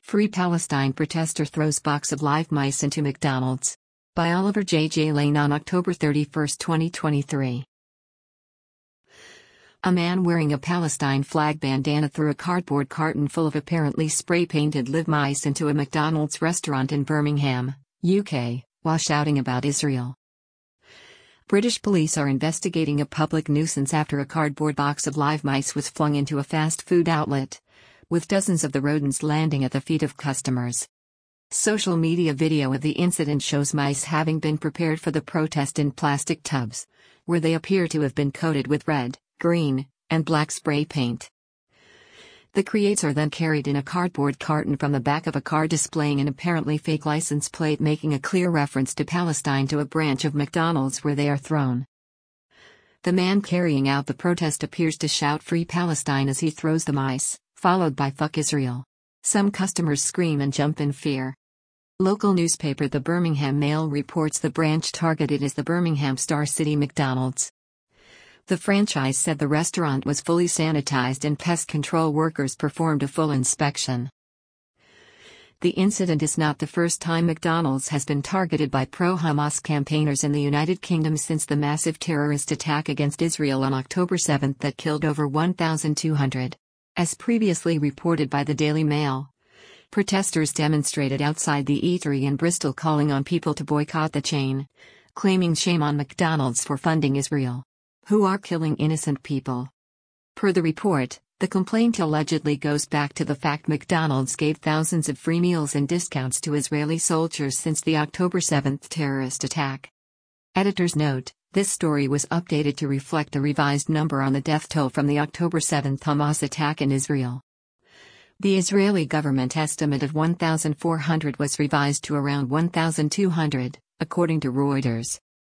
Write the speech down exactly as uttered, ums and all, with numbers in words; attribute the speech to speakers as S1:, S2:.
S1: Free Palestine protester throws box of live mice into McDonald's. By Oliver J. J. Lane on October thirty-first, twenty twenty-three. A man wearing a Palestine flag bandana threw a cardboard carton full of apparently spray-painted live mice into a McDonald's restaurant in Birmingham, U K, while shouting about Israel. British police are investigating a public nuisance after a cardboard box of live mice was flung into a fast food outlet, with dozens of the rodents landing at the feet of customers. Social media video of the incident shows mice having been prepared for the protest in plastic tubs, where they appear to have been coated with red, green, and black spray paint. The creates are then carried in a cardboard carton from the back of a car displaying an apparently fake license plate making a clear reference to Palestine to a branch of McDonald's where they are thrown. The man carrying out the protest appears to shout "Free Palestine" as he throws the mice, followed by "Fuck Israel." Some customers scream and jump in fear. Local newspaper The Birmingham Mail reports the branch targeted is the Birmingham Star City McDonald's. The franchise said the restaurant was fully sanitized and pest control workers performed a full inspection. The incident is not the first time McDonald's has been targeted by pro-Hamas campaigners in the United Kingdom since the massive terrorist attack against Israel on October seventh that killed over one thousand two hundred. As previously reported by the Daily Mail, protesters demonstrated outside the eatery in Bristol calling on people to boycott the chain, claiming shame on McDonald's for funding Israel, who are killing innocent people. Per the report, the complaint allegedly goes back to the fact McDonald's gave thousands of free meals and discounts to Israeli soldiers since the October seventh terrorist attack. Editor's note: this story was updated to reflect the revised number on the death toll from the October seventh Hamas attack in Israel. The Israeli government estimate of one thousand four hundred was revised to around one thousand two hundred, according to Reuters.